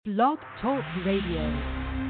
Blog Talk Radio.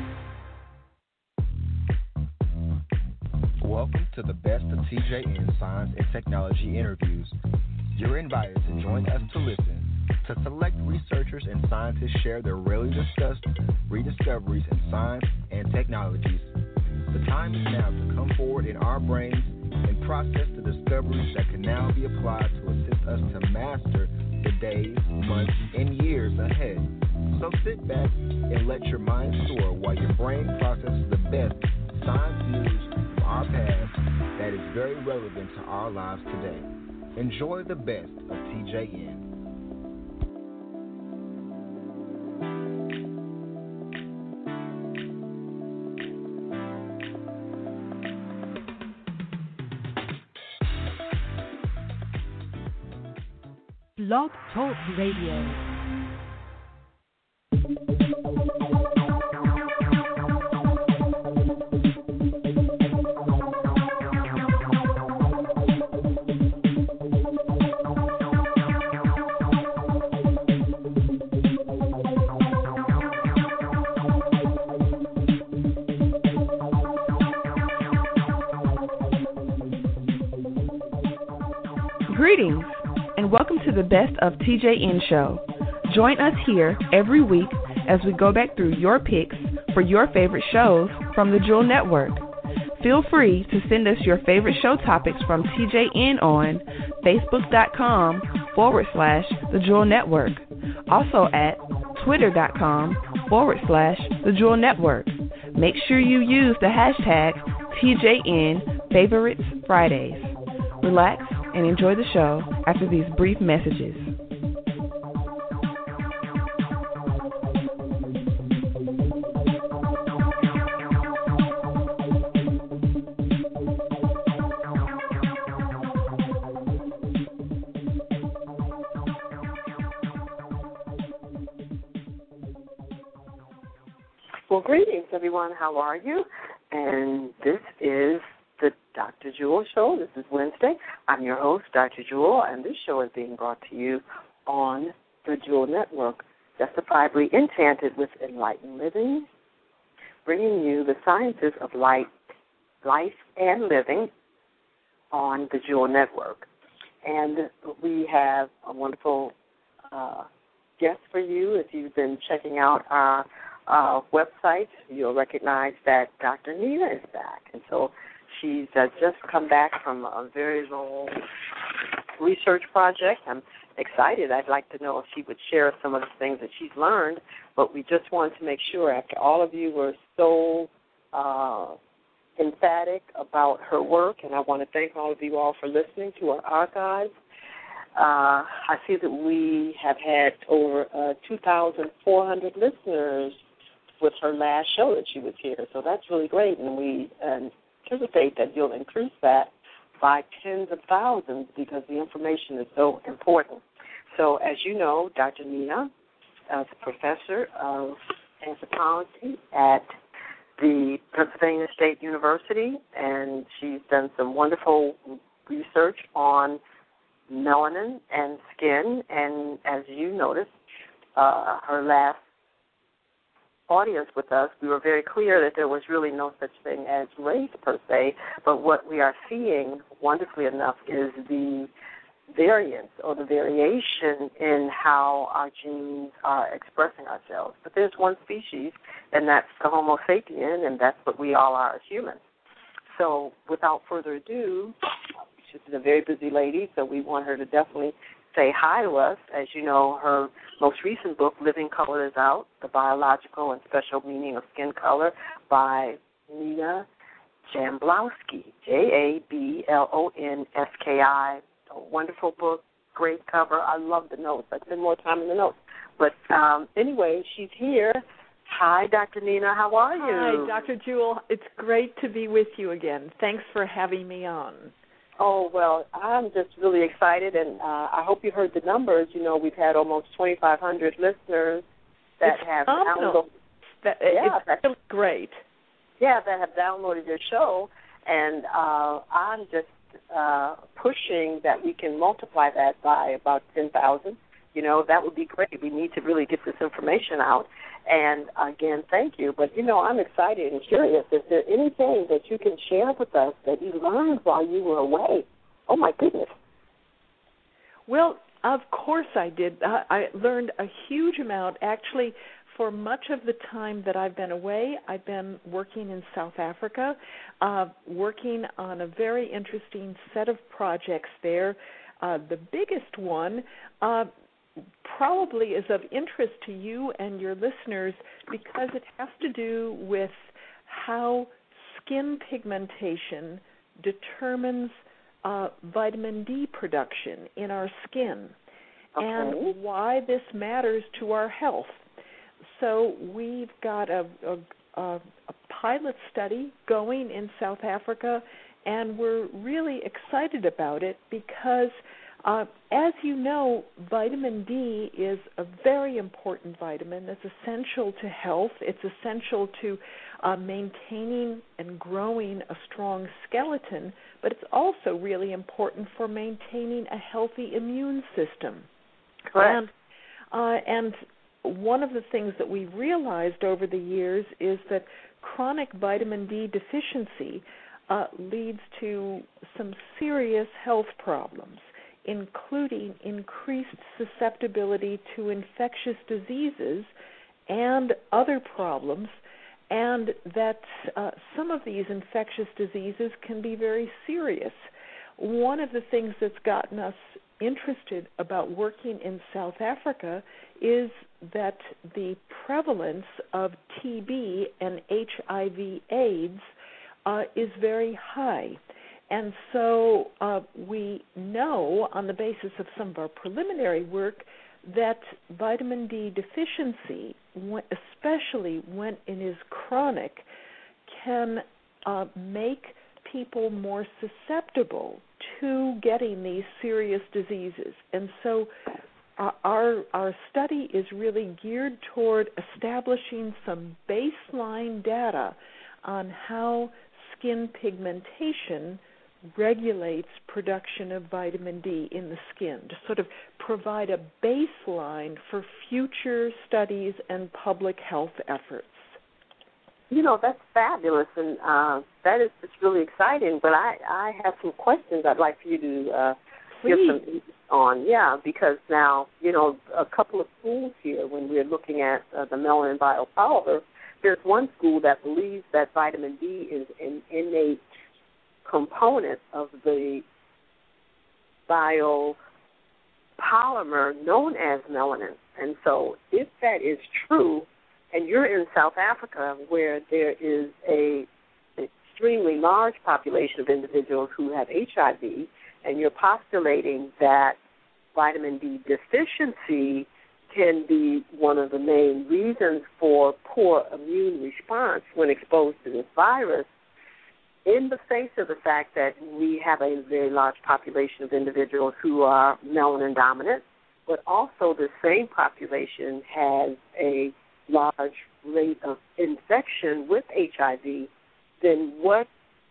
Welcome to the best of TJN Science and Technology interviews. You're invited to join us to listen to select researchers and scientists share their rarely discussed rediscoveries in science and technologies. The time is now to come forward in our brains and process the discoveries that can now be applied to assist us to master the days, months, and years ahead. So sit back and let your mind soar while your brain processes the best science news from our past that is very relevant to our lives today. Enjoy the best of TJN. Blog Talk Radio. Greetings, and welcome to the Best of TJN Show. Join us here every week as we go back through your picks for your favorite shows from the Jewel Network. Feel free to send us your favorite show topics from TJN on Facebook.com/The Jewel Network. Also at Twitter.com/The Jewel Network. Make sure you use the hashtag TJN Favorites Fridays. Relax and enjoy the show after these brief messages. Well, greetings, everyone. How are you? And this is the Dr. Jewel Show. This is Wednesday. I'm your host, Dr. Jewel, and this show is being brought to you on the Jewel Network, justifiably enchanted with enlightened living, bringing you the sciences of life and living on the Jewel Network. And we have a wonderful guest for you. If you've been checking out our website, you'll recognize that Dr. Nina is back. And so she's just come back from a very long research project. I'm excited. I'd like to know if she would share some of the things that she's learned, but we just wanted to make sure, after all of you were so emphatic about her work, and I want to thank all of you all for listening to our archives. I see that we have had over 2,400 listeners with her last show that she was here, so that's really great, and we anticipate that you'll increase that by tens of thousands because the information is so important. So as you know, Dr. Nina is a professor of anthropology at the Pennsylvania State University, and she's done some wonderful research on melanin and skin, and as you noticed, her last audience with us, we were very clear that there was really no such thing as race per se, but what we are seeing, wonderfully enough, is the variance or the variation in how our genes are expressing ourselves. But there's one species, and that's the Homo sapien, and that's what we all are as humans. So without further ado, she's a very busy lady, so we want her to definitely say hi to us. As you know, her most recent book, Living Color, is out, The Biological and Special Meaning of Skin Color by Nina Jablonski, Jablonski. A wonderful book, great cover. I love the notes. I spend more time in the notes. But anyway, she's here. Hi, Dr. Nina. How are you? Hi, Dr. Jewel. It's great to be with you again. Thanks for having me on. Oh, well, I'm just really excited, and I hope you heard the numbers. You know, we've had almost 2,500 listeners that have downloaded. It's really great. Yeah, that have downloaded your show, and I'm just pushing that we can multiply that by about 10,000 that would be great. We need to really get this information out. And, again, thank you. But, I'm excited and curious. Is there anything that you can share with us that you learned while you were away? Oh, my goodness. Well, of course I did. I learned a huge amount. Actually, for much of the time that I've been away, I've been working in South Africa, working on a very interesting set of projects there. The biggest one probably is of interest to you and your listeners because it has to do with how skin pigmentation determines vitamin D production in our skin and why this matters to our health. So we've got a pilot study going in South Africa, and we're really excited about it because, as you know, vitamin D is a very important vitamin. It's essential to health. It's essential to maintaining and growing a strong skeleton, but it's also really important for maintaining a healthy immune system. Correct. And one of the things that we've realized over the years is that chronic vitamin D deficiency leads to some serious health problems, including increased susceptibility to infectious diseases and other problems, and that some of these infectious diseases can be very serious. One of the things that's gotten us interested about working in South Africa is that the prevalence of TB and HIV/AIDS is very high. And so we know, on the basis of some of our preliminary work, that vitamin D deficiency, especially when it is chronic, can make people more susceptible to getting these serious diseases. And so our study is really geared toward establishing some baseline data on how skin pigmentation regulates production of vitamin D in the skin, to sort of provide a baseline for future studies and public health efforts. That's fabulous, and that is just really exciting. But I have some questions I'd like for you to give some input on. Yeah, because now, a couple of schools here, when we're looking at the melanin biopolymer, there's one school that believes that vitamin D is an innate component of the biopolymer known as melanin. And so if that is true, and you're in South Africa where there is an extremely large population of individuals who have HIV, and you're postulating that vitamin D deficiency can be one of the main reasons for poor immune response when exposed to this virus, in the face of the fact that we have a very large population of individuals who are melanin dominant, but also the same population has a large rate of infection with HIV, then what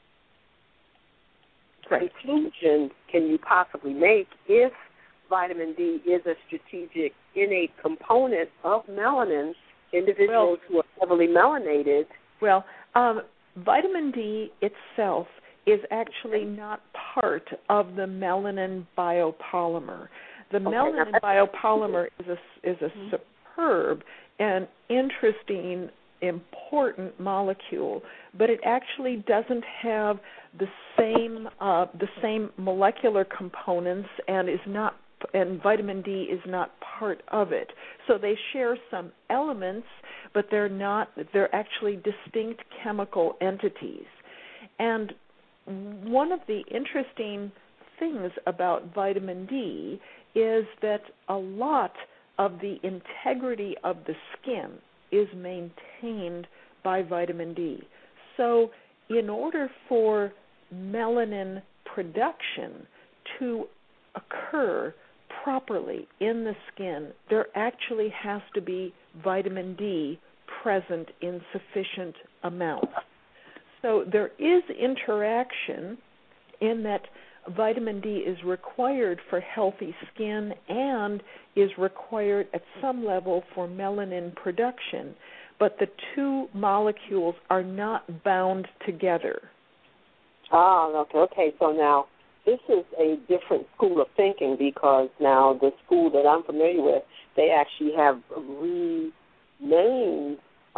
conclusion can you possibly make if vitamin D is a strategic innate component of melanin, individuals who are heavily melanated? Well, vitamin D itself is actually not part of the melanin biopolymer. The melanin biopolymer is a superb and interesting, important molecule, but it actually doesn't have the same molecular components and vitamin D is not part of it. So they share some elements, but they're actually distinct chemical entities. And one of the interesting things about vitamin D is that a lot of the integrity of the skin is maintained by vitamin D. So in order for melanin production to occur properly in the skin, there actually has to be vitamin D present in sufficient amounts. So there is interaction in that vitamin D is required for healthy skin and is required at some level for melanin production, but the two molecules are not bound together. Okay. So now this is a different school of thinking, because now the school that I'm familiar with, they actually have renamed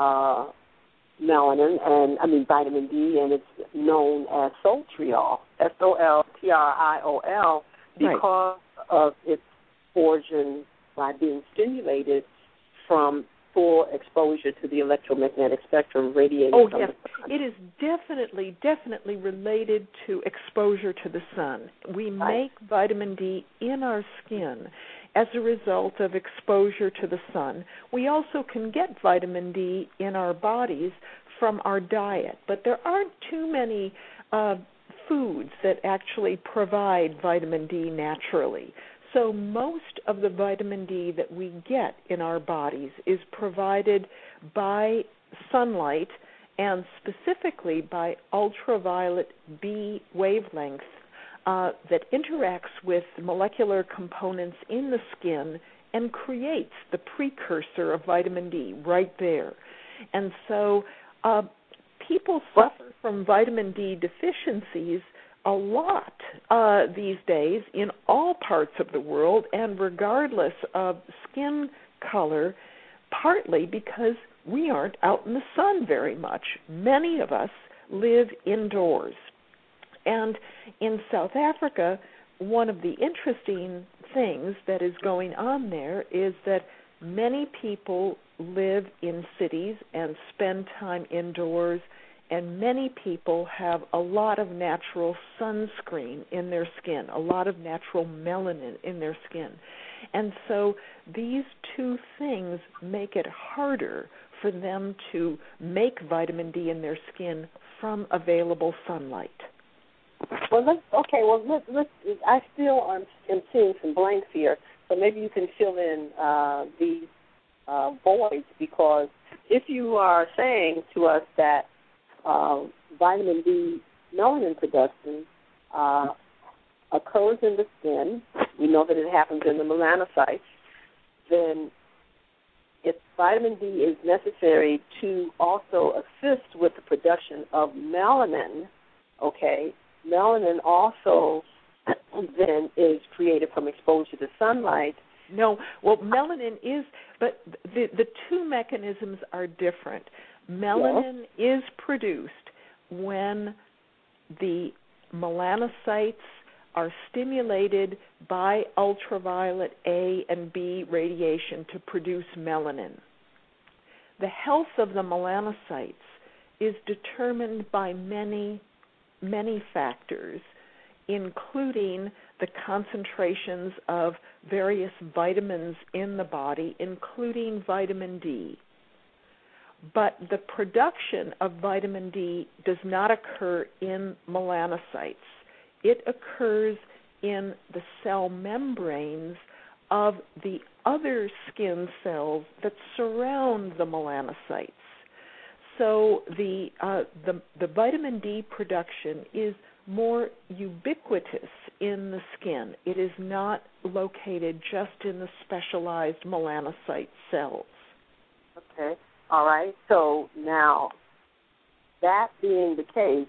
vitamin D, and it's known as Soltriol, Soltriol, because of its origin by being stimulated from full exposure to the electromagnetic spectrum radiated from the sun. It is definitely related to exposure to the sun. We make vitamin D in our skin as a result of exposure to the sun. We also can get vitamin D in our bodies from our diet, but there aren't too many foods that actually provide vitamin D naturally. So most of the vitamin D that we get in our bodies is provided by sunlight, and specifically by ultraviolet B wavelength that interacts with molecular components in the skin and creates the precursor of vitamin D right there. And so people suffer from vitamin D deficiencies a lot these days in all parts of the world, and regardless of skin color, partly because we aren't out in the sun very much. Many of us live indoors. And in South Africa, one of the interesting things that is going on there is that many people live in cities and spend time indoors, and many people have a lot of natural sunscreen in their skin, a lot of natural melanin in their skin. And so these two things make it harder for them to make vitamin D in their skin from available sunlight. I still am seeing some blanks here, so maybe you can fill in these voids, because if you are saying to us that vitamin D melanin production occurs in the skin, we know that it happens in the melanocytes, then if vitamin D is necessary to also assist with the production of melanin, melanin also then is created from exposure to sunlight. No, well, melanin is, but the two mechanisms are different. Melanin is produced when the melanocytes are stimulated by ultraviolet A and B radiation to produce melanin. The health of the melanocytes is determined by many factors, including the concentrations of various vitamins in the body, including vitamin D. But the production of vitamin D does not occur in melanocytes. It occurs in the cell membranes of the other skin cells that surround the melanocytes. So the vitamin D production is more ubiquitous in the skin. It is not located just in the specialized melanocyte cells. Okay. All right. So now, that being the case,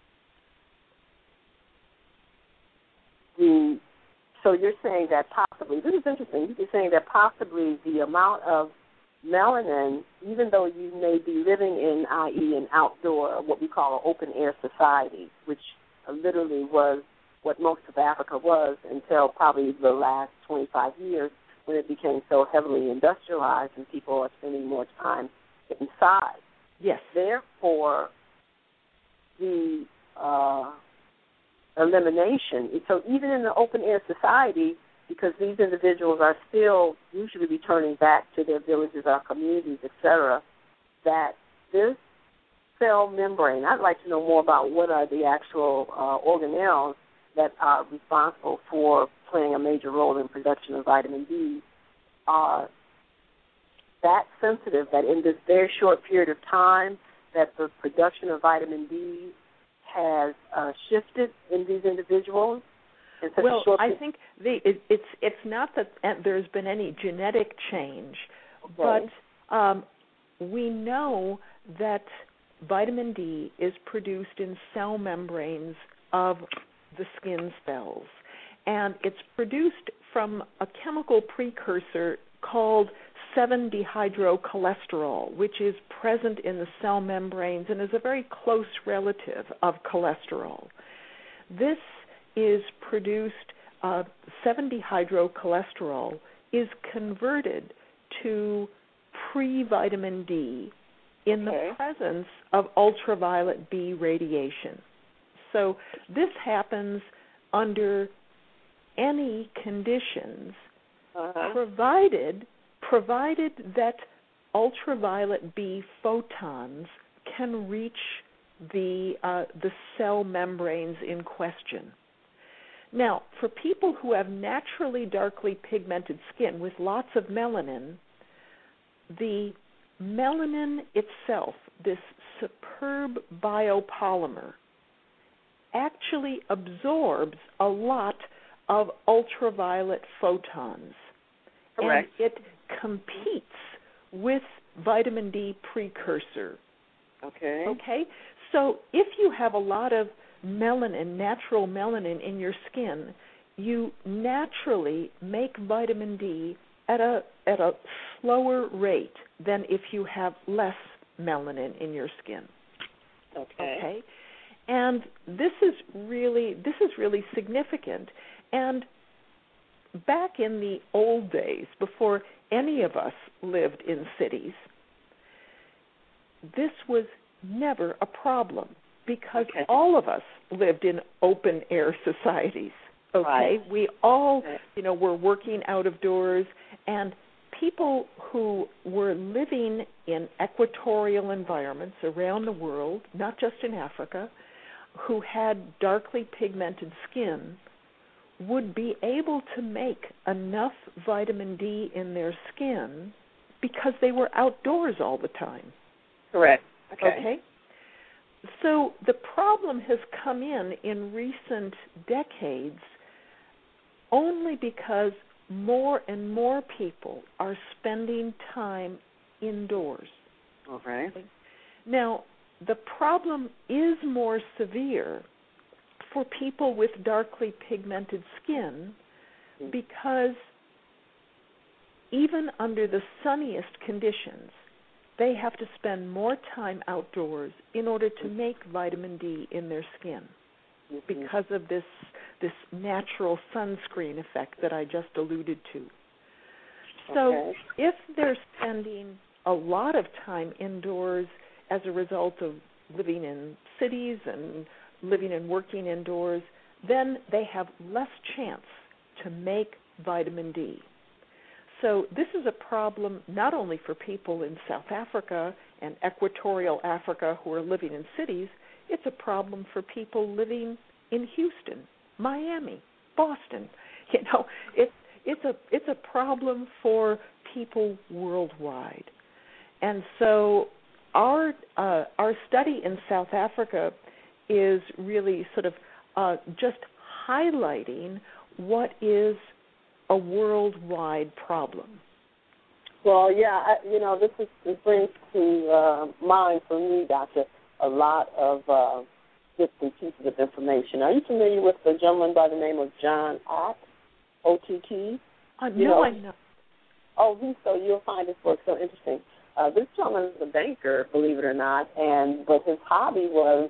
so you're saying that possibly, this is interesting, you're saying that possibly the amount of melanin, even though you may be living in, i.e., an outdoor, what we call an open-air society, which literally was what most of Africa was until probably the last 25 years when it became so heavily industrialized and people are spending more time inside. Yes. Therefore, the elimination, so even in the open-air society, because these individuals are still usually returning back to their villages, our communities, etc., that this cell membrane, I'd like to know more about what are the actual organelles that are responsible for playing a major role in production of vitamin D, are that sensitive that in this very short period of time that the production of vitamin D has shifted in these individuals, Well, I think it's not that there's been any genetic change, but we know that vitamin D is produced in cell membranes of the skin cells, and it's produced from a chemical precursor called 7-dehydrocholesterol, which is present in the cell membranes and is a very close relative of cholesterol. This is produced, 7-dehydrocholesterol is converted to pre-vitamin D in the presence of ultraviolet B radiation. So this happens under any conditions, provided that ultraviolet B photons can reach the cell membranes in question. Now, for people who have naturally darkly pigmented skin with lots of melanin, the melanin itself, this superb biopolymer, actually absorbs a lot of ultraviolet photons. Correct. And it competes with vitamin D precursor. Okay? So if you have a lot of melanin, natural melanin in your skin, you naturally make vitamin D at a slower rate than if you have less melanin in your skin. Okay? And this is really significant. And back in the old days, before any of us lived in cities, this was never a problem because all of us lived in open air societies. We all, were working out of doors, and people who were living in equatorial environments around the world, not just in Africa, who had darkly pigmented skin would be able to make enough vitamin D in their skin because they were outdoors all the time. Correct. Okay? So the problem has come in recent decades only because more and more people are spending time indoors. Okay. Now, the problem is more severe for people with darkly pigmented skin because even under the sunniest conditions, they have to spend more time outdoors in order to make vitamin D in their skin because of this natural sunscreen effect that I just alluded to. So if they're spending a lot of time indoors as a result of living in cities and living and working indoors, then they have less chance to make vitamin D. So this is a problem not only for people in South Africa and equatorial Africa who are living in cities, it's a problem for people living in Houston, Miami, Boston. It's a problem for people worldwide. And so our study in South Africa is really sort of just highlighting what is a worldwide problem. Well, this brings to mind for me, Doctor, a lot of different pieces of information. Are you familiar with the gentleman by the name of John Ott, O-T-T? No, I'm not. Oh, so you'll find his work so interesting. This gentleman is a banker, believe it or not, but his hobby was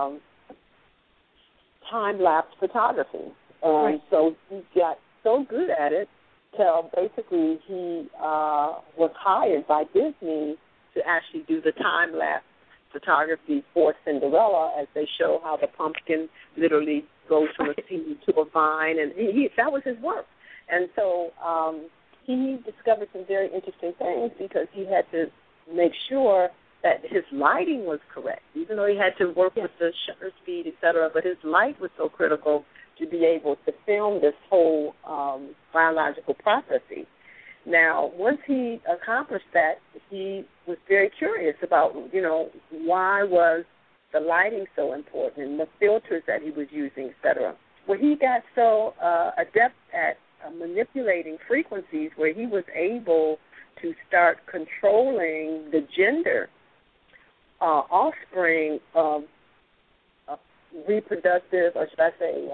time-lapse photography. And so he got so good at it till basically he was hired by Disney to actually do the time-lapse photography for Cinderella as they show how the pumpkin literally goes from a seed to a vine, and that was his work. And so he discovered some very interesting things because he had to make sure that his lighting was correct, even though he had to work with the shutter speed, et cetera, but his light was so critical to be able to film this whole biological processes. Now, once he accomplished that, he was very curious about, why was the lighting so important and the filters that he was using, et cetera. where he got so adept at manipulating frequencies where he was able to start controlling the gender offspring of reproductive, or should I say,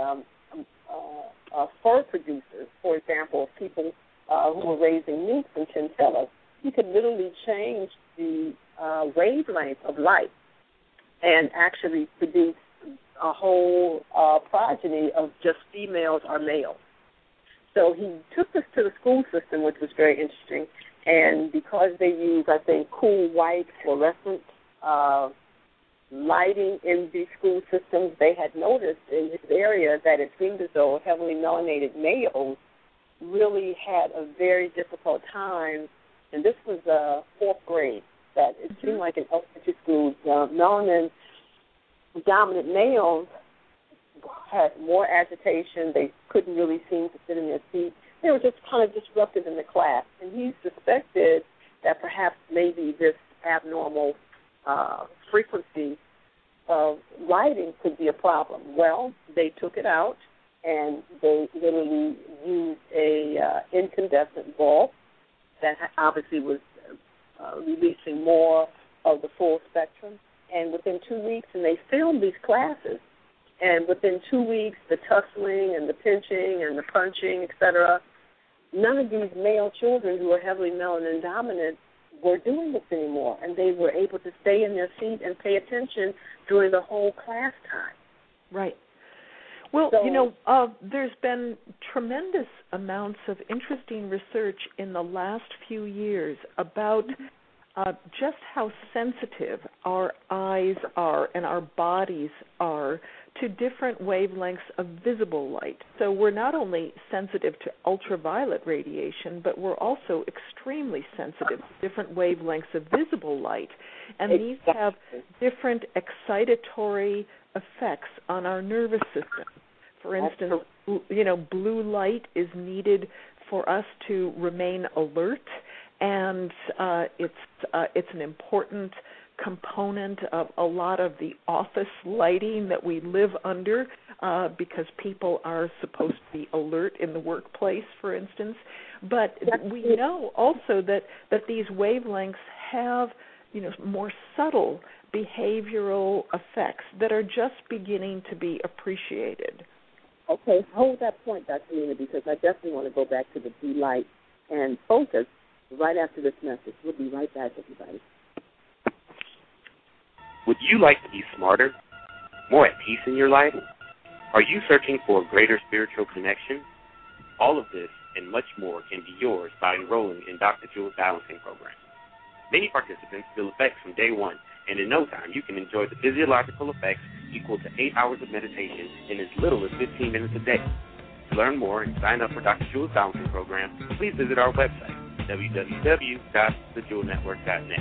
fur producers, for example, people who were raising minks and chinchillas. He could literally change the wavelength of light and actually produce a whole progeny of just females or males. So he took this to the school system, which was very interesting, and because they use, I think, cool white fluorescent lighting in these school systems, they had noticed in his area that it seemed as though heavily melanated males really had a very difficult time, and this was fourth grade, that it seemed like in elementary schools, melanin-dominant males had more agitation. They couldn't really seem to sit in their seat. They were just kind of disruptive in the class, and he suspected that perhaps maybe this abnormal frequency of lighting could be a problem. Well, they took it out, and they literally used a incandescent bulb that obviously was releasing more of the full spectrum. And within 2 weeks, and they filmed these classes, and within 2 weeks, the tussling and the pinching and the punching, et cetera, none of these male children who are heavily melanin dominant were doing this anymore, and they were able to stay in their seat and pay attention during the whole class time. Right. Well, there's been tremendous amounts of interesting research in the last few years about just how sensitive our eyes are and our bodies are to different wavelengths of visible light. So we're not only sensitive to ultraviolet radiation, but we're also extremely sensitive to different wavelengths of visible light. And these have different excitatory effects on our nervous system. For instance, blue light is needed for us to remain alert, and it's an important component of a lot of the office lighting that we live under because people are supposed to be alert in the workplace, for instance. But we know also that these wavelengths have more subtle behavioral effects that are just beginning to be appreciated. Okay, hold that point, Dr. Nina, because I definitely want to go back to the blue light and focus right after this message. We'll be right back, everybody. Would you like to be smarter, more at peace in your life? Are you searching for a greater spiritual connection? All of this and much more can be yours by enrolling in Dr. Jewel's Balancing Program. Many participants feel effects from day one, and in no time you can enjoy the physiological effects equal to 8 hours of meditation in as little as 15 minutes a day. To learn more and sign up for Dr. Jewel's Balancing Program, please visit our website, www.thejewelnetwork.net.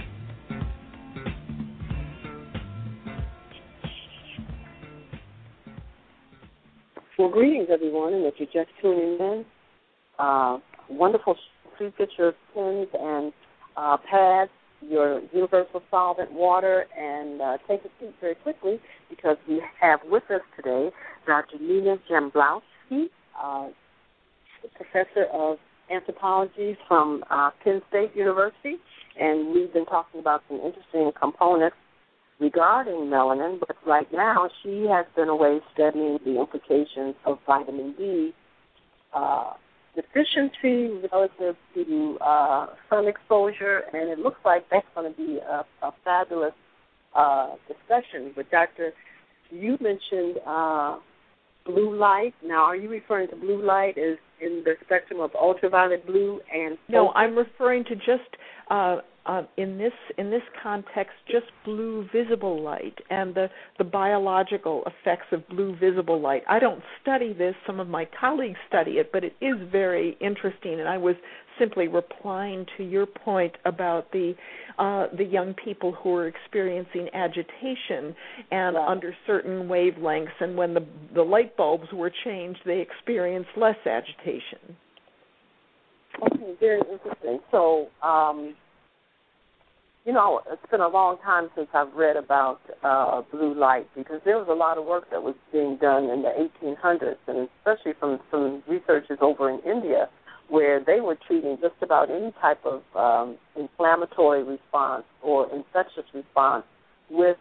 Well, greetings, everyone, and if you're just tuning in, wonderful. Please get your pens and pads, your universal solvent water, and take a seat very quickly because we have with us today Dr. Nina Jamblowski, professor of anthropology from Penn State University, and we've been talking about some interesting components regarding melanin, but right now she has been away studying the implications of vitamin D deficiency relative to sun exposure, and it looks like that's going to be a fabulous discussion. But Doctor, you mentioned blue light. Now, are you referring to blue light as in the spectrum of ultraviolet blue and? No, I'm referring to just in this context, just blue visible light and the biological effects of blue visible light. I don't study this. Some of my colleagues study it, but it is very interesting. And I was simply replying to your point about the young people who are experiencing agitation and under certain wavelengths, and when the light bulbs were changed, they experienced less agitation. Okay, very interesting. So, it's been a long time since I've read about blue light, because there was a lot of work that was being done in the 1800s, and especially from some researchers over in India, where they were treating just about any type of inflammatory response or infectious response with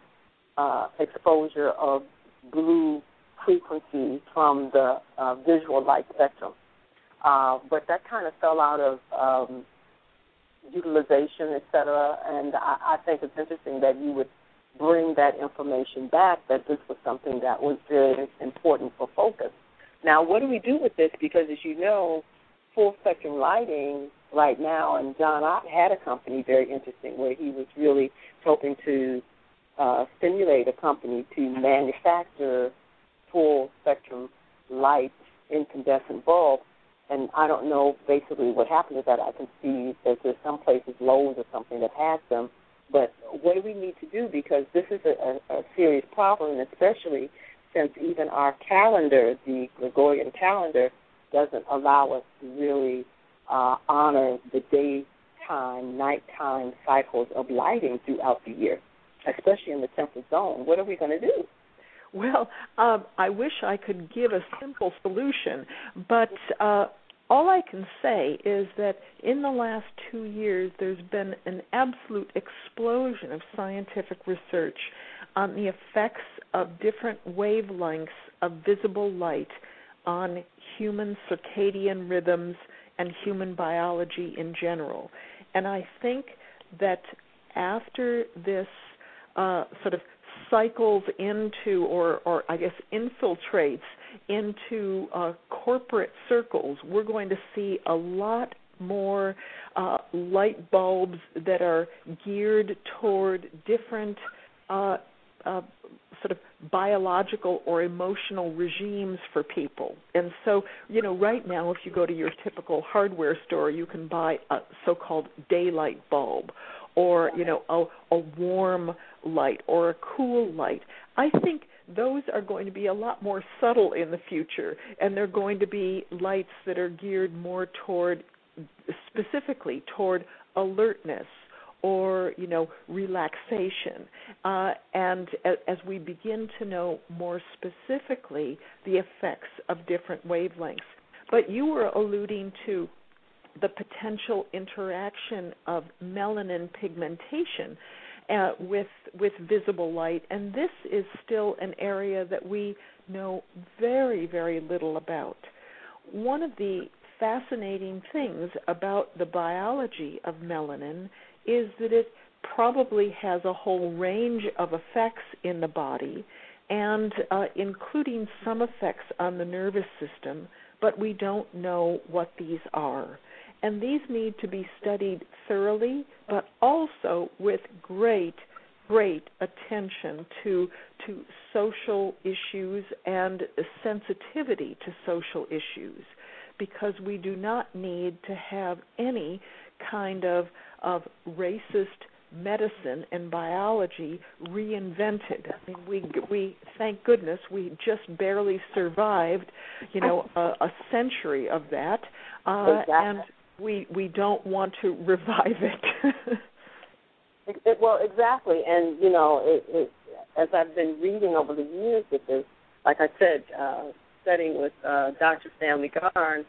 exposure of blue frequency from the visual light spectrum. But that kind of fell out of utilization, et cetera, and I think it's interesting that you would bring that information back, that this was something that was very important for focus. Now, what do we do with this? Because, as you know, full-spectrum lighting right now, and John Ott had a company, very interesting, where he was really hoping to stimulate a company to manufacture full-spectrum light incandescent bulbs. And I don't know basically what happened to that. I can see that there's some places, Lowe's or something, that has them. But what do we need to do? Because this is a serious problem, and especially since even our calendar, the Gregorian calendar, doesn't allow us to really honor the daytime, nighttime cycles of lighting throughout the year, especially in the temperate zone. What are we going to do? Well, I wish I could give a simple solution, but all I can say is that in the last 2 years, there's been an absolute explosion of scientific research on the effects of different wavelengths of visible light on human circadian rhythms and human biology in general. And I think that after this sort of cycles into, or I guess infiltrates into corporate circles, we're going to see a lot more light bulbs that are geared toward different sort of biological or emotional regimes for people. And so, right now, if you go to your typical hardware store, you can buy a so-called daylight bulb, or, a warm light or a cool light. I think those are going to be a lot more subtle in the future, and they're going to be lights that are geared more specifically toward alertness or, relaxation. And as we begin to know more specifically the effects of different wavelengths. But you were alluding to the potential interaction of melanin pigmentation with visible light, and this is still an area that we know very, very little about. One of the fascinating things about the biology of melanin is that it probably has a whole range of effects in the body, and including some effects on the nervous system, but we don't know what these are. And these need to be studied thoroughly, but also with great attention to social issues and sensitivity to social issues, because we do not need to have any kind of racist medicine and biology reinvented. I mean, we thank goodness we just barely survived, a century of that, exactly. And we don't want to revive it. Well, exactly, and as I've been reading over the years with this, like I said, studying with Dr. Stanley Garn,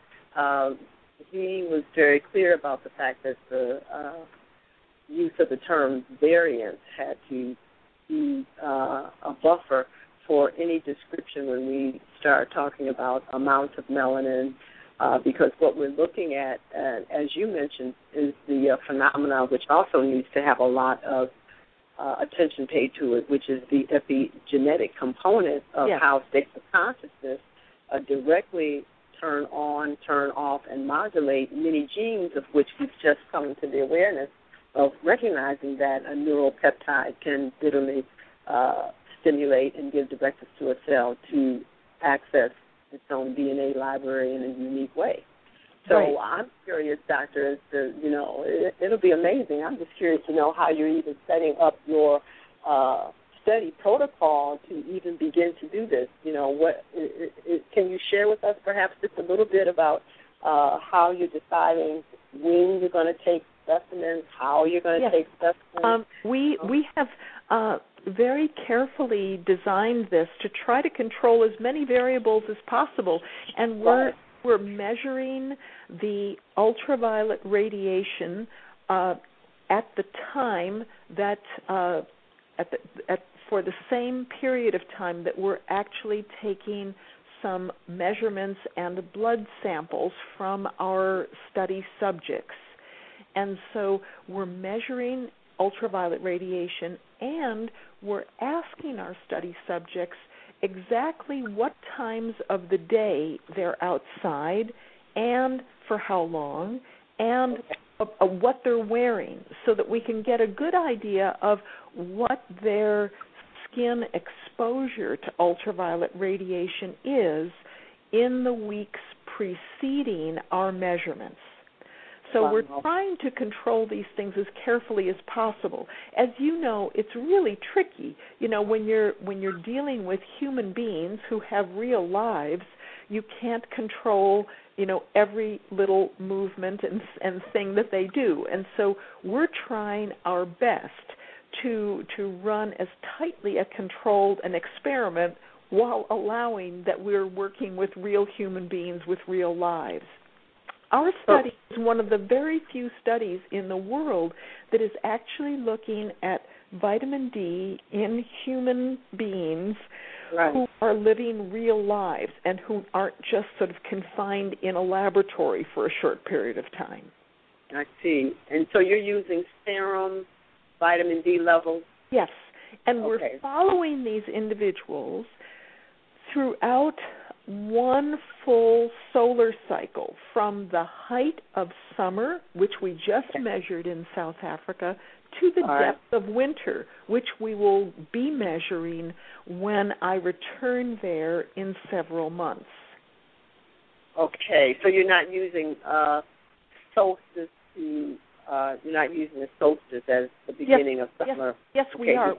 he was very clear about the fact that the use of the term variance had to be a buffer for any description when we start talking about amounts of melanin, because what we're looking at, as you mentioned, is the phenomena which also needs to have a lot of attention paid to it, which is the epigenetic component of how states of consciousness directly turn on, turn off, and modulate many genes, of which we've just come to the awareness of recognizing that a neural peptide can literally stimulate and give directives to a cell to access its own DNA library in a unique way. So right. I'm curious, Doctor, as to, it'll be amazing. I'm just curious to know how you're even setting up your study protocol to even begin to do this. What can you share with us perhaps just a little bit about how you're deciding when you're going to take specimens, how you're going to take specimens? We have very carefully designed this to try to control as many variables as possible, and we're measuring the ultraviolet radiation at the time that for the same period of time that we're actually taking some measurements and blood samples from our study subjects. And so we're measuring ultraviolet radiation, and we're asking our study subjects exactly what times of the day they're outside and for how long and what they're wearing, so that we can get a good idea of what their skin exposure to ultraviolet radiation is in the weeks preceding our measurements. So we're trying to control these things as carefully as possible. As you know, it's really tricky. You know, when you're dealing with human beings who have real lives, you can't control, you know, every little movement and thing that they do. And so we're trying our best to run as tightly a controlled an experiment while allowing that we're working with real human beings with real lives. Our study is one of the very few studies in the world that is actually looking at vitamin D in human beings who are living real lives and who aren't just sort of confined in a laboratory for a short period of time. I see. And so you're using serum vitamin D levels? Yes. And we're following these individuals throughout one full solar cycle, from the height of summer, which we just measured in South Africa, to the depth of winter, which we will be measuring when I return there in several months. Okay, so you're not using solstice you're not using the solstice as the beginning of summer. Yes, we are.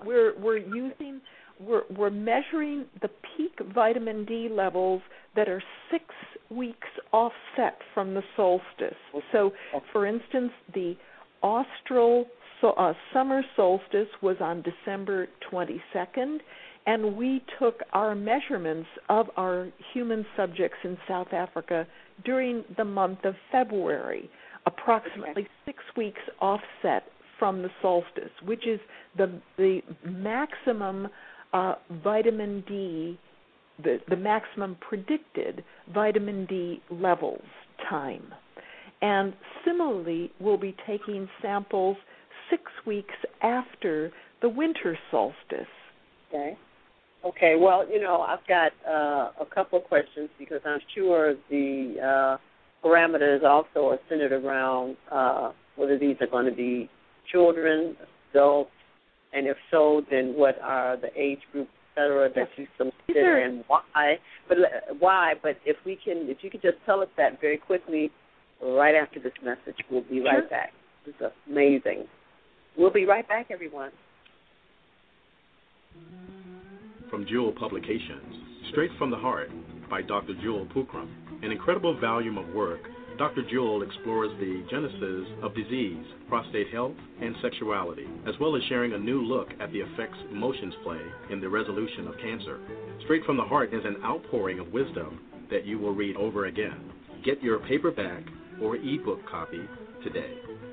We're measuring the peak vitamin D levels that are 6 weeks offset from the solstice. So, for instance, the austral summer solstice was on December 22nd, and we took our measurements of our human subjects in South Africa during the month of February, approximately 6 weeks offset from the solstice, which is the maximum vitamin D, the maximum predicted vitamin D levels time. And similarly, we'll be taking samples 6 weeks after the winter solstice. Okay. Well, you know, I've got a couple of questions, because I'm sure the parameters also are centered around whether these are going to be children, adults, and if so, then what are the age groups, et cetera, that you selected, and why? But if you could just tell us that very quickly right after this message, we'll be right back. This is amazing. We'll be right back, everyone. From Jewel Publications, Straight from the Heart by Dr. Jewel Pookrum, an incredible volume of work. Dr. Jewel explores the genesis of disease, prostate health, and sexuality, as well as sharing a new look at the effects emotions play in the resolution of cancer. Straight from the Heart is an outpouring of wisdom that you will read over again. Get your paperback or ebook copy today.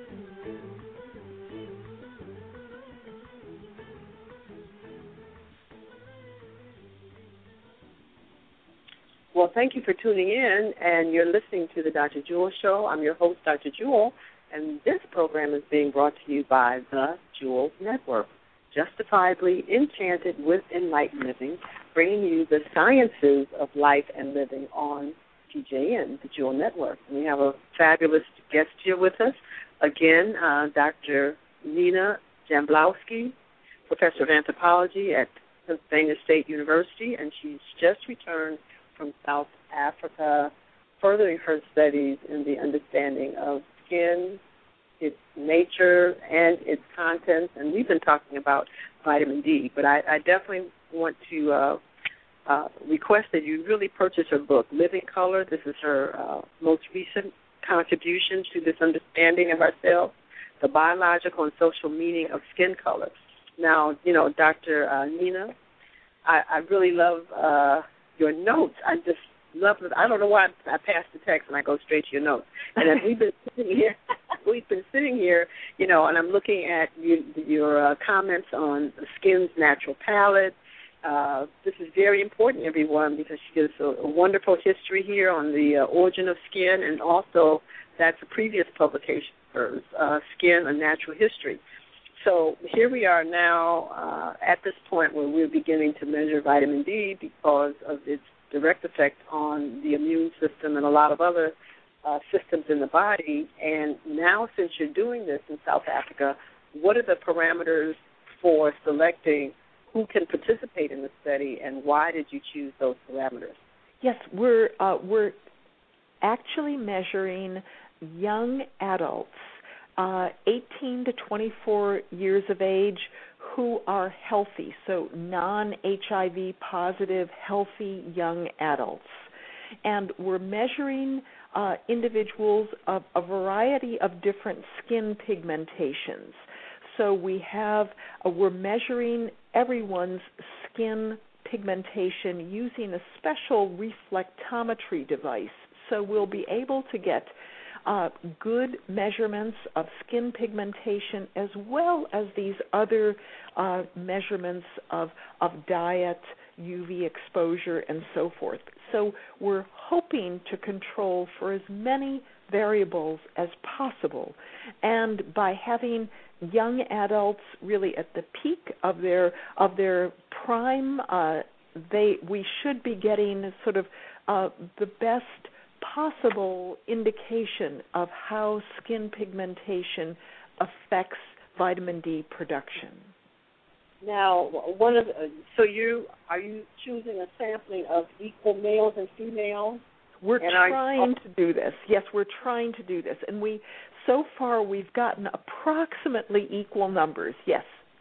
Well, thank you for tuning in, and you're listening to the Dr. Jewel Show. I'm your host, Dr. Jewel, and this program is being brought to you by the Jewel Network, justifiably enchanted with enlightened living, bringing you the sciences of life and living on TJN, the Jewel Network. And we have a fabulous guest here with us, again, Dr. Nina Jamblowski, professor of anthropology at Pennsylvania State University, and she's just returned from South Africa, furthering her studies in the understanding of skin, its nature, and its contents. And we've been talking about vitamin D, but I definitely want to request that you really purchase her book, Living Color. This is her most recent contribution to this understanding of ourselves. the biological and social meaning of skin color. Now, you know, Dr. Nina, I really love your notes. I just love it. I don't know why I pass the text and I go straight to your notes. And as we've been sitting here, you know, and I'm looking at your comments on the skin's natural palette. This is very important, everyone, because she gives a wonderful history here on the origin of skin, and also that's a previous publication of hers, Skin, A Natural History. So here we are now at this point where we're beginning to measure vitamin D because of its direct effect on the immune system and a lot of other systems in the body. And now, since you're doing this in South Africa, what are the parameters for selecting who can participate in the study, and why did you choose those parameters? Yes, we're actually measuring young adults, 18 to 24 years of age, who are healthy, so non-HIV positive, healthy young adults. And we're measuring individuals of a variety of different skin pigmentations. So we're measuring everyone's skin pigmentation using a special reflectometry device. So we'll be able to get good measurements of skin pigmentation as well as these other measurements of diet, UV exposure, and so forth. So we're hoping to control for as many variables as possible. And by having young adults really at the peak of their prime, we should be getting sort of the best possible indication of how skin pigmentation affects vitamin D production. Now, are you choosing a sampling of equal males and females? We're trying to do this. Yes, we're trying to do this, and so far we've gotten approximately equal numbers. Yes.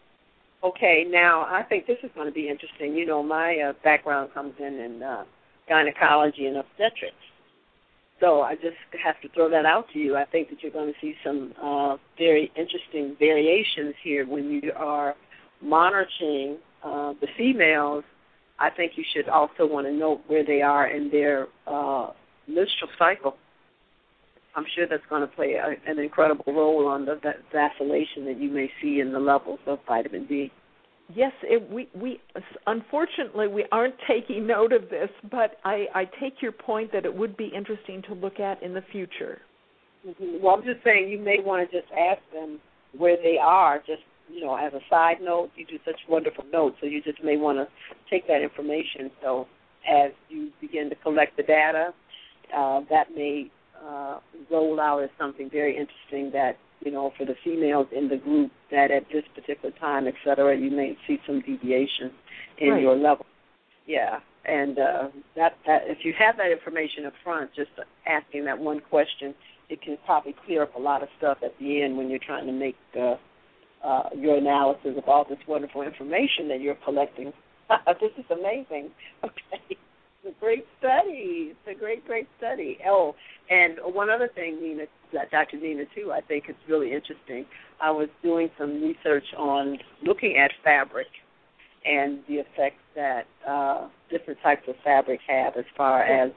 Okay. Now, I think this is going to be interesting. You know, my background comes in gynecology and obstetrics. So I just have to throw that out to you. I think that you're going to see some very interesting variations here when you are monitoring the females. I think you should also want to note where they are in their menstrual cycle. I'm sure that's going to play an incredible role on the vacillation that you may see in the levels of vitamin D. Yes, we unfortunately we aren't taking note of this, but I take your point that it would be interesting to look at in the future. Mm-hmm. Well, I'm just saying you may want to just ask them where they are, just, you know, as a side note. You do such wonderful notes, so you just may want to take that information. So as you begin to collect the data, that may roll out as something very interesting that, you know, for the females in the group, that at this particular time, et cetera, you may see some deviation in your level. Yeah, and that if you have that information up front, just asking that one question, it can probably clear up a lot of stuff at the end when you're trying to make your analysis of all this wonderful information that you're collecting. This is amazing. Okay. It's a great study. It's a great, great study. Oh, and one other thing, Nina, Dr. Nina, too, I think it's really interesting. I was doing some research on looking at fabric and the effects that different types of fabric have as far as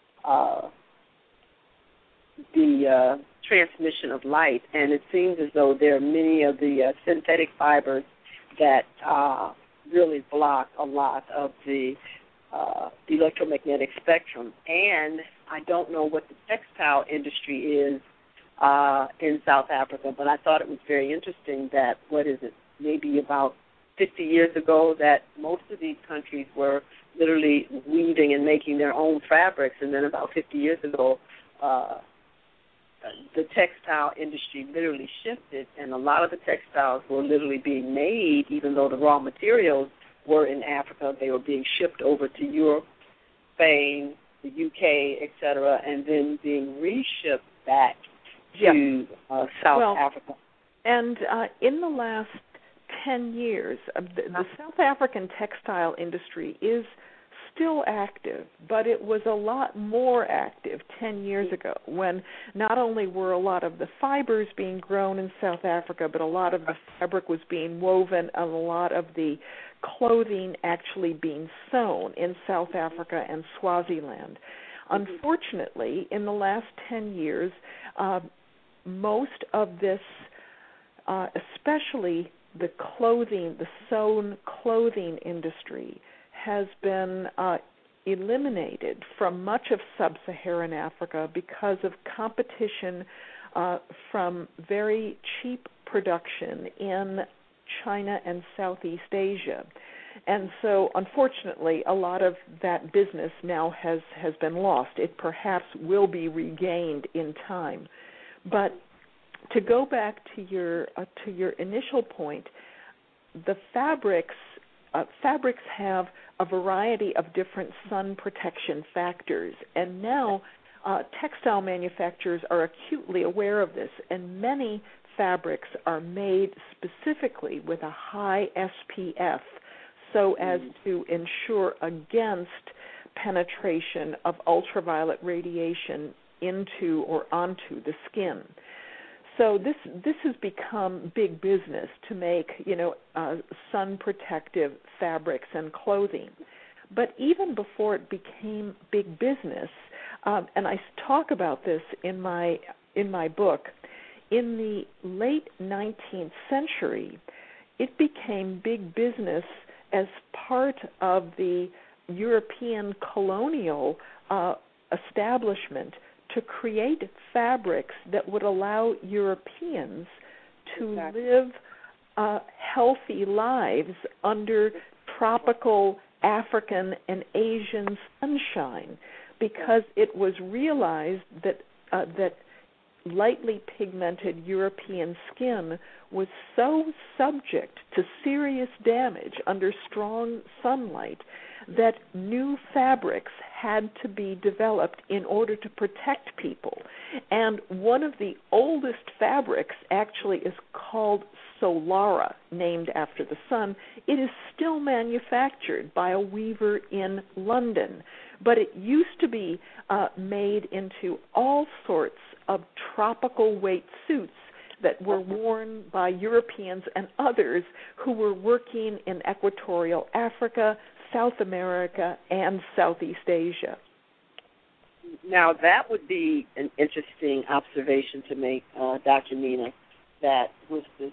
the transmission of light. And it seems as though there are many of the synthetic fibers that really block a lot of the electromagnetic spectrum. And I don't know what the textile industry is in South Africa, but I thought it was very interesting that, maybe about 50 years ago, that most of these countries were literally weaving and making their own fabrics, and then about 50 years ago, the textile industry literally shifted, and a lot of the textiles were literally being made, even though the raw materials were in Africa. They were being shipped over to Europe, Spain, the UK, et cetera, and then being reshipped back to South Africa. And in the last 10 years, the South African textile industry is still active, but it was a lot more active 10 years ago, when not only were a lot of the fibers being grown in South Africa, but a lot of the fabric was being woven and a lot of the clothing actually being sewn in South Africa and Swaziland. Unfortunately, in the last 10 years, most of this, especially the clothing, the sewn clothing industry, has been eliminated from much of sub-Saharan Africa because of competition from very cheap production in China and Southeast Asia. And so, unfortunately, a lot of that business now has been lost. It perhaps will be regained in time. But to go back to your initial point, the fabrics have a variety of different sun protection factors, and now textile manufacturers are acutely aware of this, and many fabrics are made specifically with a high SPF so as to ensure against penetration of ultraviolet radiation into or onto the skin. So this has become big business to make, sun protective fabrics and clothing. But even before it became big business, and I talk about this in my book, in the late 19th century, it became big business as part of the European colonial establishment to create fabrics that would allow Europeans to live healthy lives under tropical African and Asian sunshine, because it was realized that lightly pigmented European skin was so subject to serious damage under strong sunlight that new fabrics had to be developed in order to protect people. And one of the oldest fabrics actually is called Solara, named after the sun. It is still manufactured by a weaver in London, but it used to be made into all sorts of tropical weight suits that were worn by Europeans and others who were working in equatorial Africa, South America, and Southeast Asia. Now, that would be an interesting observation to make, Dr. Nina, that with this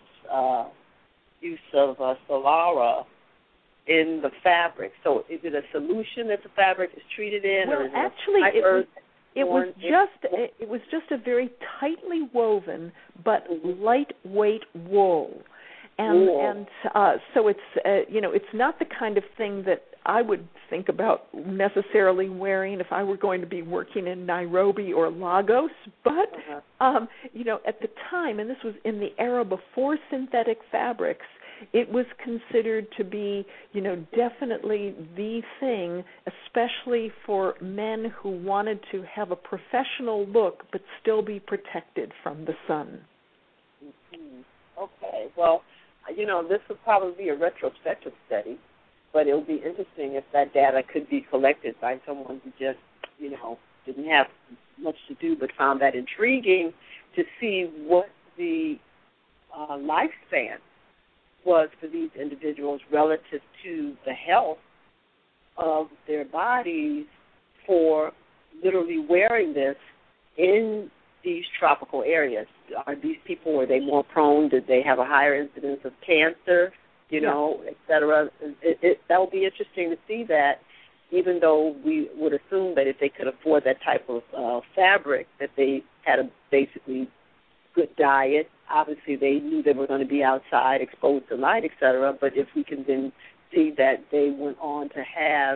use of Solara in the fabric. So is it a solution that the fabric is treated in? Well, or is actually, it was just a very tightly woven but lightweight wool. And so it's it's not the kind of thing that I would think about necessarily wearing if I were going to be working in Nairobi or Lagos. But at the time, and this was in the era before synthetic fabrics, it was considered to be definitely the thing, especially for men who wanted to have a professional look but still be protected from the sun. Mm-hmm. Okay, well, this would probably be a retrospective study, but it would be interesting if that data could be collected by someone who just, didn't have much to do but found that intriguing to see what the lifespan was for these individuals relative to the health of their bodies for literally wearing this in these tropical areas. Are these people, were they more prone? Did they have a higher incidence of cancer, et cetera? That would be interesting to see that, even though we would assume that if they could afford that type of fabric, that they had a basically good diet. Obviously, they knew they were going to be outside, exposed to light, et cetera. But if we can then see that they went on to have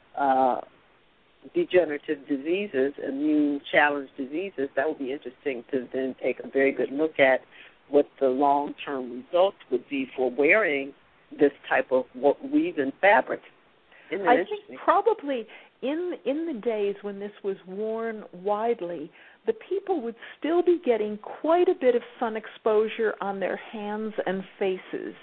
degenerative diseases, immune-challenged diseases, that would be interesting to then take a very good look at what the long-term results would be for wearing this type of weaving fabric. Isn't that I interesting? think probably in the days when this was worn widely, the people would still be getting quite a bit of sun exposure on their hands and faces.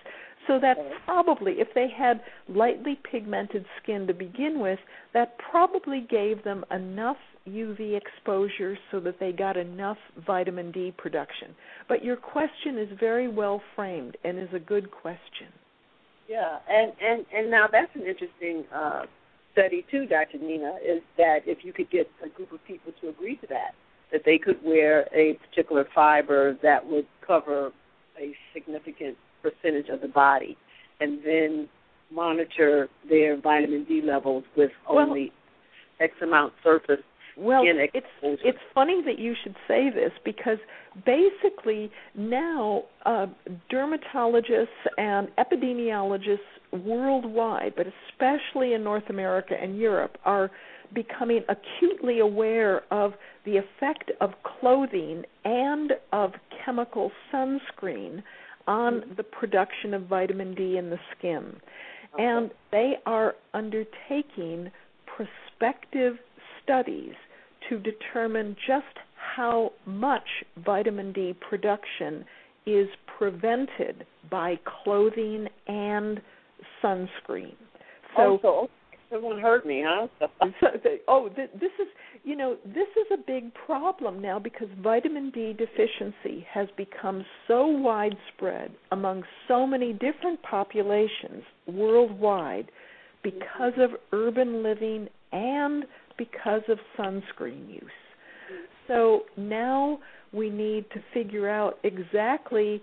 So that probably, if they had lightly pigmented skin to begin with, that probably gave them enough UV exposure so that they got enough vitamin D production. But your question is very well framed and is a good question. Yeah, and now that's an interesting study too, Dr. Nina, is that if you could get a group of people to agree to that they could wear a particular fiber that would cover a significant percentage of the body and then monitor their vitamin D levels with only X amount surface. Well, it's funny that you should say this because basically now dermatologists and epidemiologists worldwide, but especially in North America and Europe, are becoming acutely aware of the effect of clothing and of chemical sunscreen on the production of vitamin D in the skin. Okay. And they are undertaking prospective studies to determine just how much vitamin D production is prevented by clothing and sunscreen. So someone heard me, huh? This is a big problem now because vitamin D deficiency has become so widespread among so many different populations worldwide because of urban living and because of sunscreen use. So now we need to figure out exactly,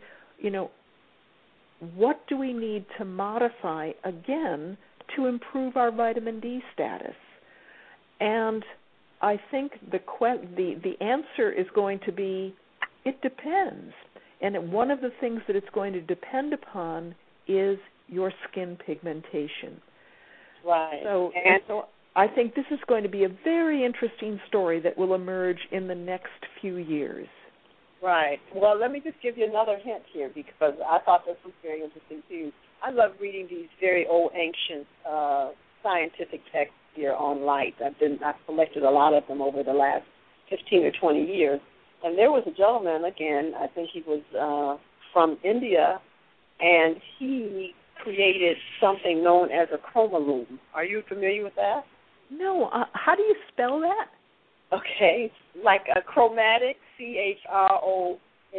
what do we need to modify again to improve our vitamin D status? And I think the answer is going to be it depends. And one of the things that it's going to depend upon is your skin pigmentation. Right. So I think this is going to be a very interesting story that will emerge in the next few years. Right. Well, let me just give you another hint here because I thought this was very interesting too. I love reading these very old, ancient scientific texts here on light. I've collected a lot of them over the last 15 or 20 years. And there was a gentleman, again, I think he was from India, and he created something known as a chromalume. Are you familiar with that? No. How do you spell that? Okay, like a chromatic, CHROMALOME,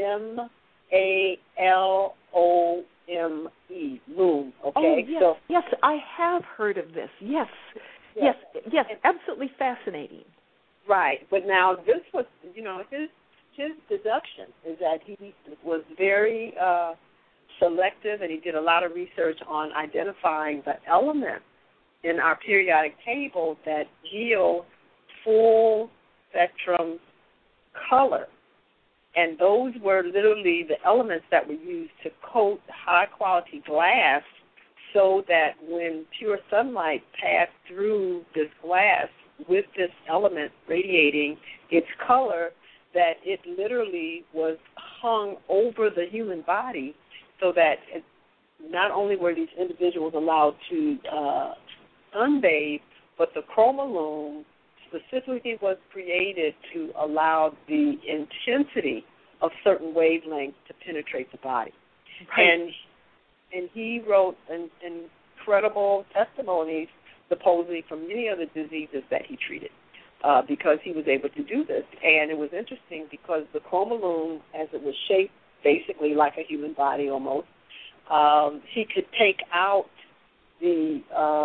loom. Okay. Oh, yes, I have heard of this. Yes, absolutely fascinating. Right, but now this was, his deduction is that he was very selective, and he did a lot of research on identifying the elements in our periodic table that yield full spectrum color. And those were literally the elements that were used to coat high-quality glass so that when pure sunlight passed through this glass with this element radiating its color, that it literally was hung over the human body so that not only were these individuals allowed to sunbathe, but the chromalume specifically was created to allow the intensity of certain wavelengths to penetrate the body. Right. And he wrote incredible testimonies, supposedly from many of the diseases that he treated, because he was able to do this. And it was interesting because the chromalume, as it was shaped basically like a human body almost, he could take out the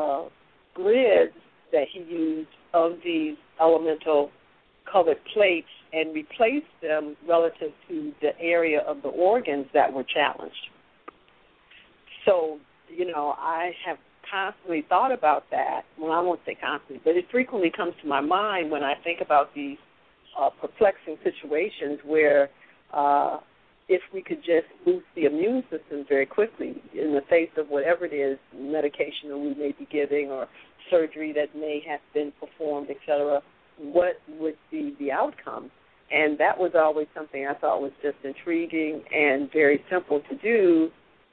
grids that he used of these elemental colored plates and replace them relative to the area of the organs that were challenged. So, I have constantly thought about that. Well, I won't say constantly, but it frequently comes to my mind when I think about these perplexing situations where if we could just boost the immune system very quickly in the face of whatever it is, medication that we may be giving or surgery that may have been performed, et cetera, what would be the outcome? And that was always something I thought was just intriguing and very simple to do,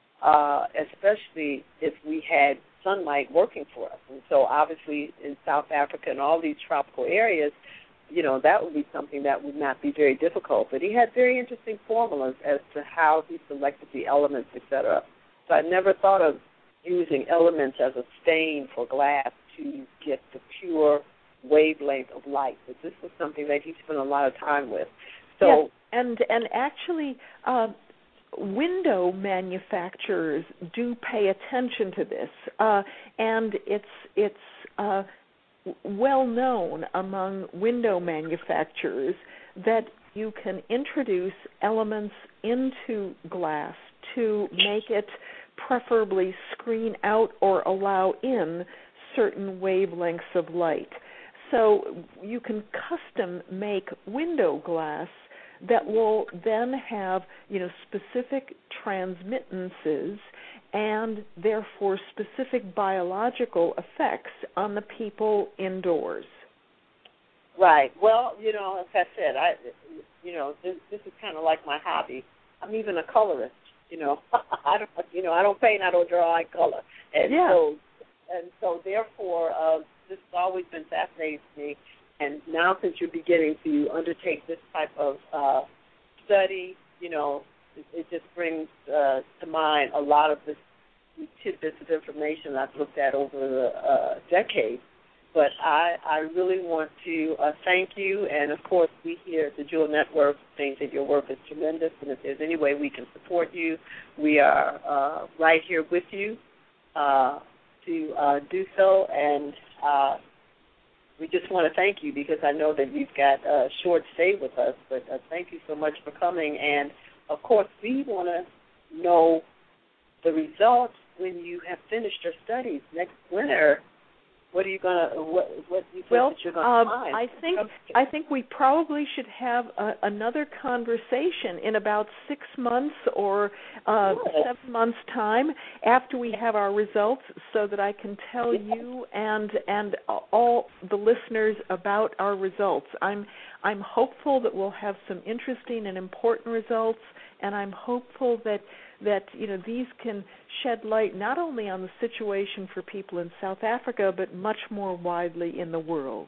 especially if we had sunlight working for us. And so obviously in South Africa and all these tropical areas, that would be something that would not be very difficult. But he had very interesting formulas as to how he selected the elements, et cetera. So I never thought of using elements as a stain for glass to get the pure wavelength of light. But this was something that he spent a lot of time with. So, yes, and actually, window manufacturers do pay attention to this, and it's well known among window manufacturers that you can introduce elements into glass to make it preferably screen out or allow in certain wavelengths of light. So you can custom make window glass that will then have, specific transmittances and therefore specific biological effects on the people indoors. Right. Well, as I said, this is kind of like my hobby. I'm even a colorist. I don't paint, I don't draw, I color, and so therefore, this has always been fascinating to me. And now, since you're beginning to undertake this type of study, it just brings to mind a lot of the tidbits of information I've looked at over the decades. But I really want to thank you, and of course we here at the Jewel Network think that your work is tremendous, and if there's any way we can support you, we are right here with you to do so, and we just want to thank you because I know that you've got a short stay with us, but thank you so much for coming, and of course we want to know the results when you have finished your studies next winter. What are you gonna? What do you think that you're gonna find? I think we probably should have another conversation in about 6 months or 7 months' time after we have our results, so that I can tell you and all the listeners about our results. I'm hopeful that we'll have some interesting and important results, and I'm hopeful that these can shed light not only on the situation for people in South Africa, but much more widely in the world.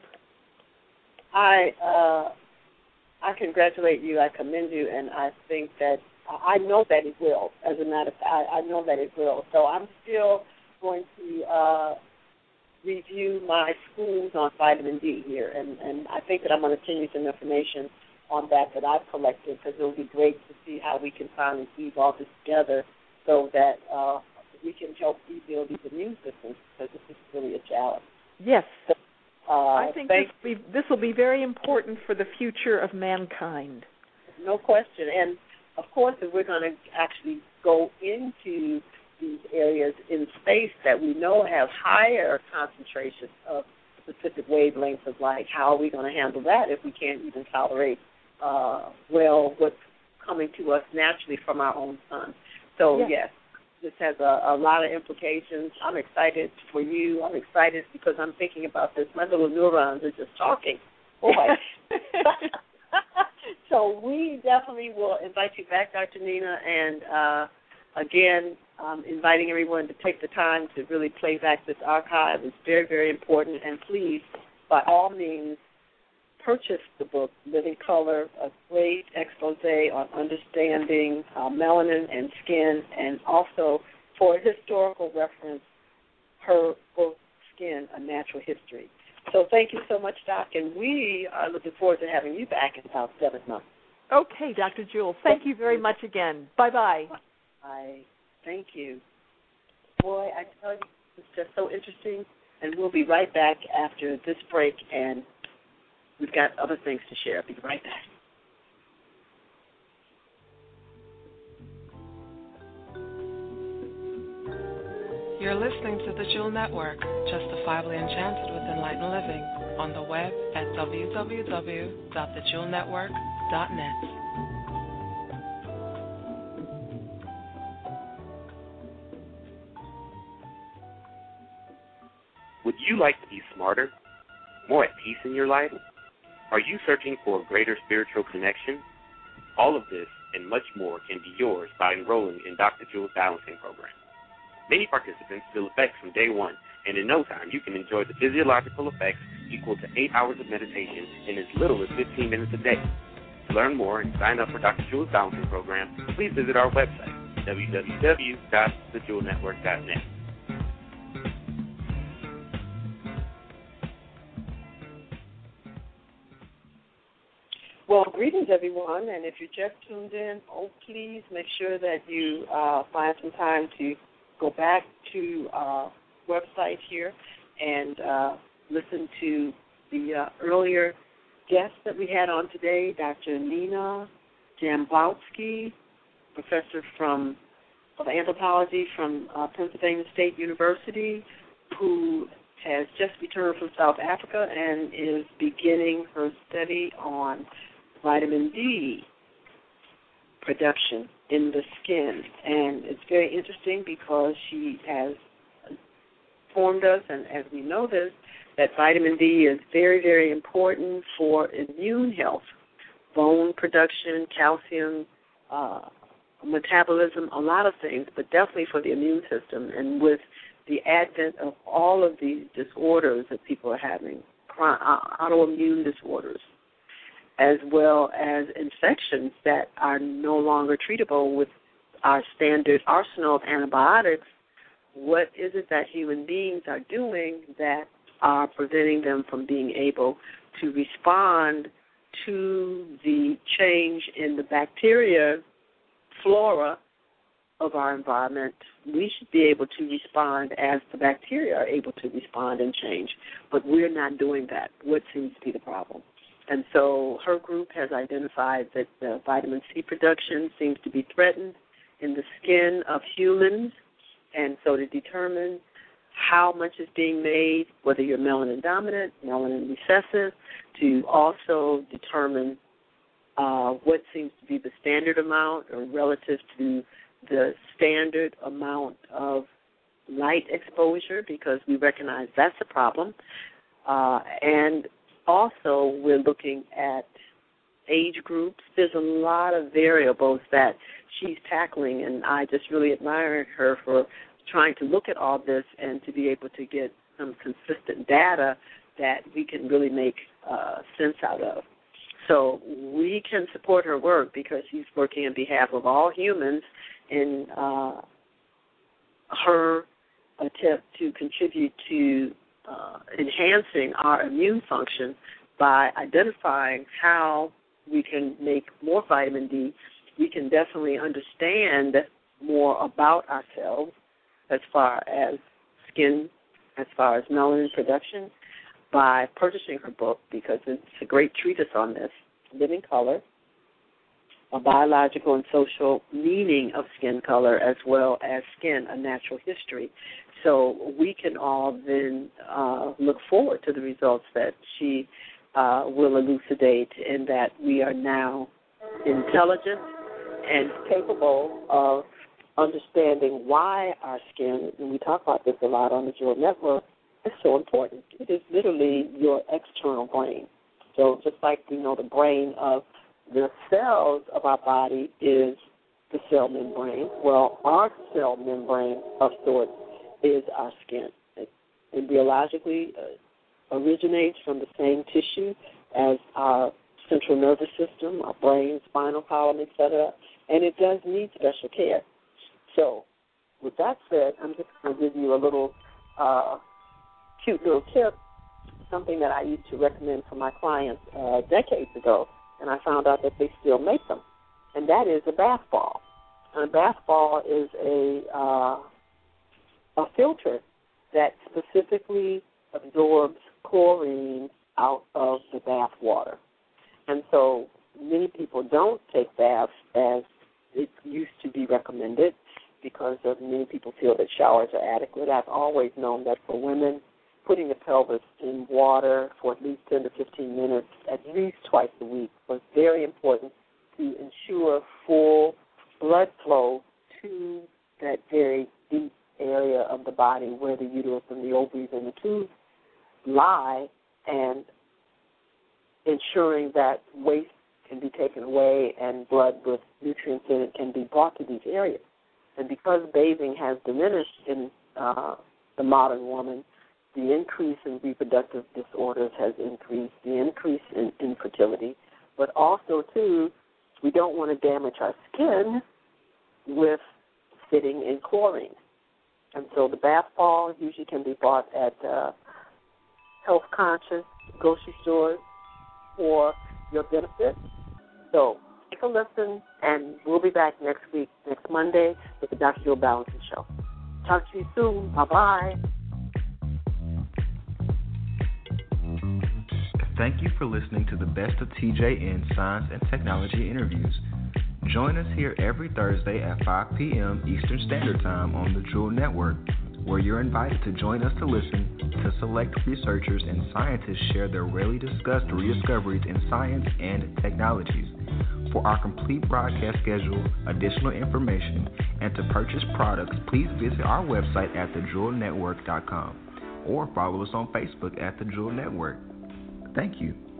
I congratulate you. I commend you, and I think that I know that it will. As a matter of fact, I know that it will. So I'm still going to review my schools on vitamin D here, and I think that I'm going to send you some information on that I've collected, because it will be great to see how we can finally weave all this together so that we can help rebuild these immune systems, because this is really a challenge. Yes. So, I think this will be very important for the future of mankind. No question. And, of course, if we're going to actually go into these areas in space that we know have higher concentrations of specific wavelengths of light, how are we going to handle that if we can't even tolerate what's coming to us naturally from our own sun? So, yes, this has a lot of implications. I'm excited for you. I'm excited because I'm thinking about this. My little neurons are just talking. Boy. So we definitely will invite you back, Dr. Nina, and again, inviting everyone to take the time to really play back this archive. It's very, very important. And please, by all means, purchase the book, Living Color, a great expose on understanding melanin and skin, and also, for historical reference, her book, Skin, A Natural History. So thank you so much, Doc, and we are looking forward to having you back in about 7 months. Okay, Dr. Jewell, thank you very much again. Bye-bye. Bye. Thank you. Boy, I tell you, it's just so interesting, and we'll be right back after this break, and we've got other things to share. I'll be right back. You're listening to the Jewel Network, justifiably enchanted with enlightened living, on the web at www.thejewelnetwork.net. Would you like to be smarter, more at peace in your life? Are you searching for a greater spiritual connection? All of this and much more can be yours by enrolling in Dr. Jewel's Balancing Program. Many participants feel effects from day one, and in no time you can enjoy the physiological effects equal to 8 hours of meditation in as little as 15 minutes a day. To learn more and sign up for Dr. Jewel's Balancing Program, please visit our website, www.thejewelnetwork.net. Well, greetings, everyone, and if you just tuned in, please make sure that you find some time to go back to our website here and listen to the earlier guest that we had on today, Dr. Nina Jambowski, professor of anthropology from Pennsylvania State University, who has just returned from South Africa and is beginning her study on vitamin D production in the skin. And it's very interesting because she has informed us, and as we know this, that vitamin D is very, very important for immune health, bone production, calcium, metabolism, a lot of things, but definitely for the immune system. And with the advent of all of these disorders that people are having, autoimmune disorders, as well as infections that are no longer treatable with our standard arsenal of antibiotics, what is it that human beings are doing that are preventing them from being able to respond to the change in the bacteria flora of our environment? We should be able to respond as the bacteria are able to respond and change, but we're not doing that. What seems to be the problem? And so her group has identified that the vitamin C production seems to be threatened in the skin of humans, and so to determine how much is being made, whether you're melanin dominant, melanin recessive, to also determine what seems to be the standard amount or relative to the standard amount of light exposure, because we recognize that's a problem. And also we're looking at age groups. There's a lot of variables that she's tackling, and I just really admire her for trying to look at all this and to be able to get some consistent data that we can really make sense out of. So we can support her work because she's working on behalf of all humans in her attempt to contribute to enhancing our immune function by identifying how we can make more vitamin D. We can definitely understand more about ourselves as far as skin, as far as melanin production, by purchasing her book, because it's a great treatise on this, Living Color, a biological and social meaning of skin color, as well as Skin, a Natural History. So we can all then look forward to the results that she will elucidate, and that we are now intelligent and capable of understanding why our skin, and we talk about this a lot on the Jewel Network, is so important. It is literally your external brain. So just like we know the brain of the cells of our body is the cell membrane, well, our cell membrane of sorts is our skin. It biologically originates from the same tissue as our central nervous system, our brain, spinal column, etc., and it does need special care. So with that said, I'm just going to give you a little cute little tip, something that I used to recommend for my clients decades ago, and I found out that they still make them, and that is a bath ball. And a bath ball is a filter that specifically absorbs chlorine out of the bath water. And so many people don't take baths as it used to be recommended, because of many people feel that showers are adequate. I've always known that for women, putting the pelvis in water for at least 10 to 15 minutes, at least twice a week, was very important to ensure full blood flow to that very deep area of the body where the uterus and the ovaries and the tubes lie, and ensuring that waste can be taken away and blood with nutrients in it can be brought to these areas. And because bathing has diminished in the modern woman, the increase in reproductive disorders has increased, the increase in infertility, but also, too, we don't want to damage our skin with sitting in chlorine. And so the bath ball usually can be bought at health-conscious grocery stores for your benefit. So take a listen, and we'll be back next week, next Monday, with the Dr. Jewel Balancing Show. Talk to you soon. Bye-bye. Thank you for listening to the Best of TJN Science and Technology Interviews. Join us here every Thursday at 5 p.m. Eastern Standard Time on the Jewel Network, where you're invited to join us to listen to select researchers and scientists share their rarely discussed rediscoveries in science and technologies. For our complete broadcast schedule, additional information, and to purchase products, please visit our website at thejewelnetwork.com or follow us on Facebook at The Jewel Network. Thank you.